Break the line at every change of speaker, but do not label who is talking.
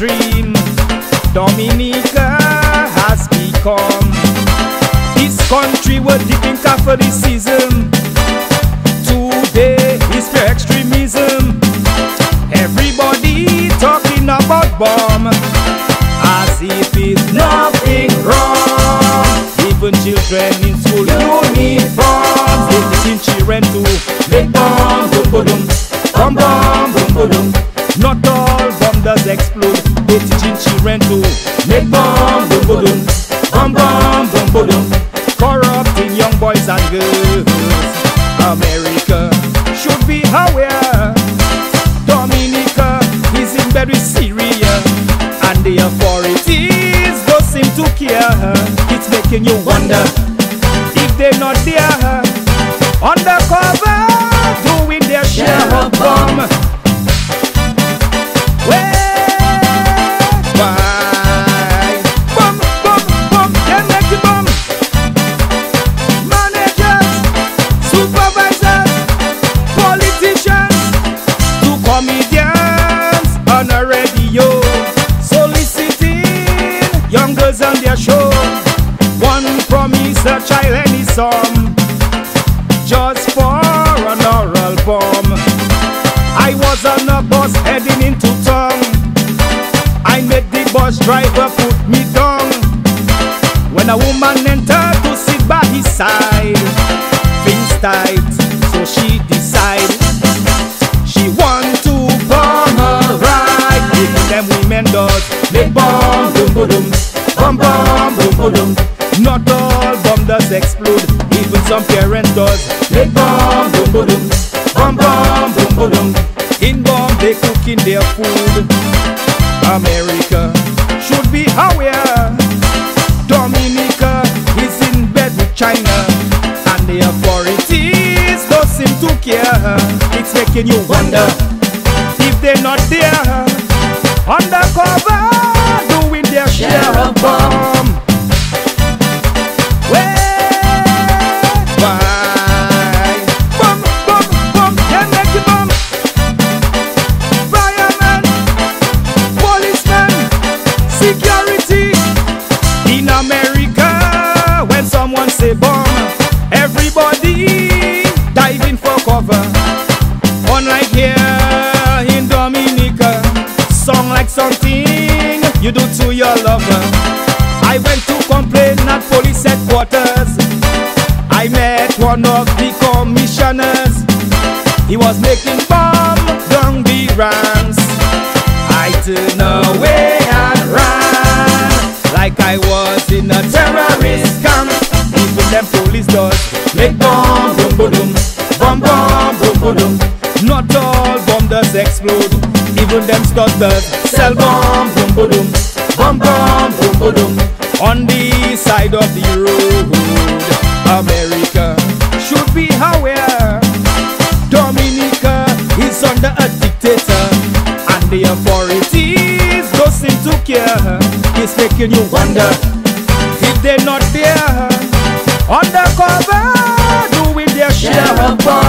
extreme. Dominica has become this country we're deep in Catholicism. Today is pure extremism. Everybody talking about bomb as if it's nothing wrong. Even children in school uniforms, they teaching children to make bomb, boom, boom, boom, bomb, bomb, boom, boom, boom. Not all bomb does explode. They teaching children to make bomb, boom, boom, boom, bomb, bomb, boom, boom, boom. Corrupting young boys and girls. America should be aware. Dominica is in very Syria, and the authorities don't seem to care. It's making you wonder if they're not there, undercover, doing their share of bomb. Why? Bomb, bomb, bomb, they make the bomb. Managers, supervisors, politicians, to comedians on a radio, soliciting young girls on their show. One promise a child any sum, just for an oral bomb. I was on a bus heading into town. I made the bus driver put me down. When a woman entered to sit by his side, things tight, so she decided she want to bomb her ride. Even them women does make bomb, boom, boom, boom, bomb, bomb, boom, boom, boom. Not all bomb does explode. Even some parents does make bomb, boom, boom, boom, bomb, bomb, boom, boom, boom. In bomb they cooking their food. America should be aware. Dominica is in bed with China, and the authorities don't seem to care. It's making you wonder if they're not there, undercover, doing their share of bomb. Why? Bomb, bomb, bomb, they make the bomb. Firemen, policemen, security. In America, when someone say bomb, everybody diving for cover. Unlike here in Dominica, song like something you do to your lover. I went to complain at police headquarters. I met one of the commissioners. He was making bomb down the ranks. I turned away and ran like I was in a terrorist camp. Even them police does make bomb, boom, boom, boom, bomb, bomb, boom, boom, boom. Not all bomb does explode. Even them studs does sell bomb, boom, boom, boom, bomb, bomb, boom, boom, boom. On the side of the road, America should be aware. Dominica is under a dictator, and the authorities don't seem to care. It's making you wonder if they're not there, undercover, doing their share of bomb.